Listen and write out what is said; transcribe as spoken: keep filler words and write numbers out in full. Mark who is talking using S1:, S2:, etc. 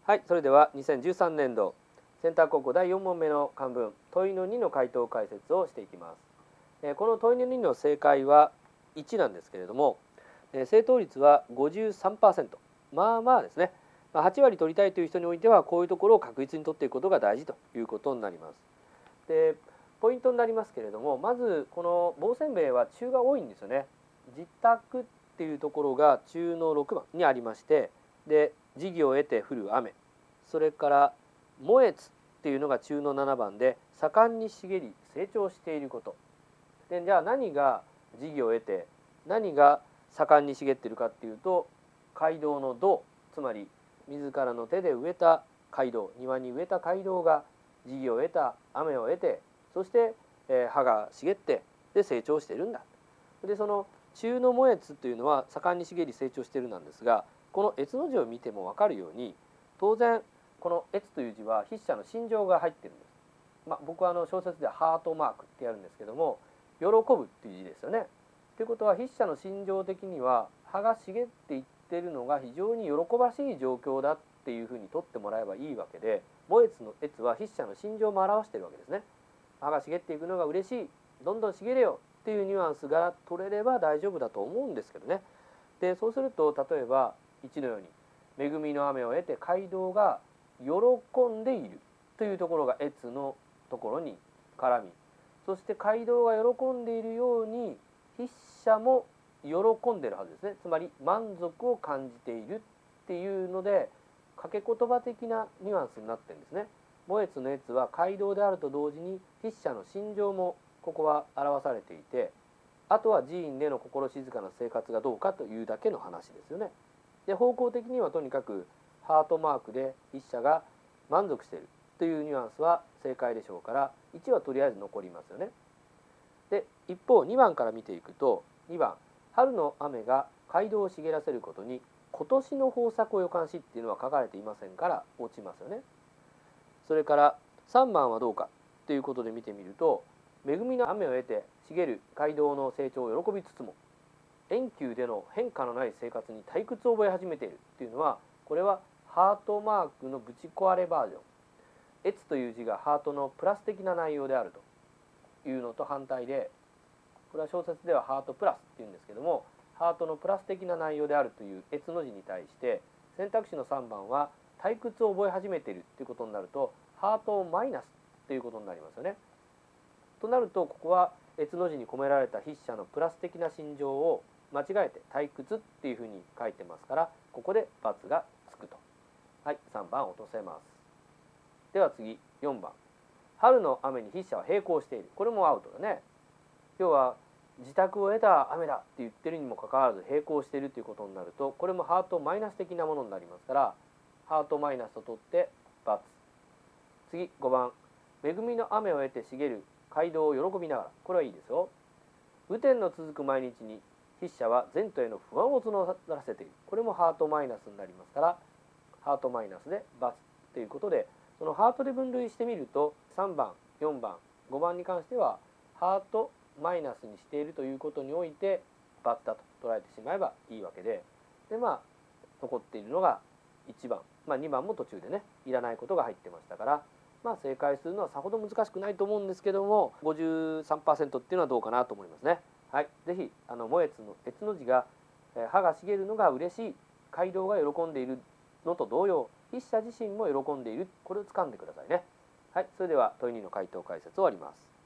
S1: はい、それではにせんじゅうさんねんどセンター高校だいよん問目の漢文問いのにの回答解説をしていきます。えーこの問いのにの正解はいちなんですけれども、えー正答率は ごじゅうさんパーセント、まあまあですね。まあはち割取りたいという人においてはこういうところを確実に取っていくことが大事ということになります。でポイントになりますけれども、まずこの棒せんべいは中が多いんですよね。自宅っていうところが中のろくばんにありまして、で時宜を得て降る雨、それから燃えつっていうのが中のななばんで盛んに茂り成長していること。でじゃあ何が時宜を得て何が盛んに茂っているかっていうと、街道の道、つまり自らの手で植えた街道、庭に植えた街道が時宜を得た雨を得て、そして、えー葉が茂ってで成長しているんだ。でその中の萌つというのは盛んに茂り成長しているなんですが、この越の字を見ても分かるように、当然この越という字は筆者の心情が入ってるんです。まあ、僕はあの小説ではハートマークってやるんですけども、喜ぶっていう字ですよね。ということは筆者の心情的には葉が茂っていってるのが非常に喜ばしい状況だっていうふうに取ってもらえばいいわけで、萌つの越は筆者の心情も表しているわけですね。葉が茂っていくのが嬉しい、どんどん茂れよっていうニュアンスが取れれば大丈夫だと思うんですけどね。でそうすると例えばいちのように恵みの雨を得て街道が喜んでいるというところが越のところに絡み、そして街道が喜んでいるように筆者も喜んでいるはずですね。つまり満足を感じているっていうので掛け言葉的なニュアンスになってるんですね。萌越の越は街道であると同時に筆者の心情もここは表されていて、あとは寺院での心静かな生活がどうかというだけの話ですよね。で方向的にはとにかくハートマークで筆者が満足しているというニュアンスは正解でしょうから、いちはとりあえず残りますよね。で一方にばんから見ていくと、にばん春の雨が街道を茂らせることに今年の豊作を予感しっていうのは書かれていませんから落ちますよね。それからさんばんはどうかということで見てみると、恵みの雨を得て茂る街道の成長を喜びつつも遠久での変化のない生活に退屈を覚え始めているっていうのは、これはハートマークのぶち壊れバージョン、越という字がハートのプラス的な内容であるというのと反対で、これは小説ではハートプラスっていうんですけども、ハートのプラス的な内容であるという越の字に対して選択肢のさんばんは退屈を覚え始めているということになるとハートマイナスということになりますよね。となるとここは越の字に込められた筆者のプラス的な心情を間違えて退屈っていうふうに書いてますから、ここで×がつくと。はい、さんばん落とせます。では次よんばん、春の雨に筆者は並行している。これもアウトだね。要は自宅を得た雨だって言ってるにもかかわらず並行しているということになると、これもハートマイナス的なものになりますから、ハートマイナスと取って×。次ごばん、恵みの雨を得て茂る街道を喜びながら。これはいいですよ。雨天の続く毎日に筆者は前途への不安を募らせている。これもハートマイナスになりますから、ハートマイナスで×ということで、そのハートで分類してみるとさんばんよんばんごばんに関してはハートマイナスにしているということにおいて×だと捉えてしまえばいいわけで、でまあ残っているのがいちばん、まあ、にばんも途中でねいらないことが入ってましたから、まあ、正解するのはさほど難しくないと思うんですけども、 ごじゅうさんパーセント っていうのはどうかなと思いますね。はい、ぜひあの萌越の越の字が葉が茂るのが嬉しい、街道が喜んでいるのと同様、筆者自身も喜んでいる、これを掴んでくださいね。はい、それでは問いにの回答解説を終わります。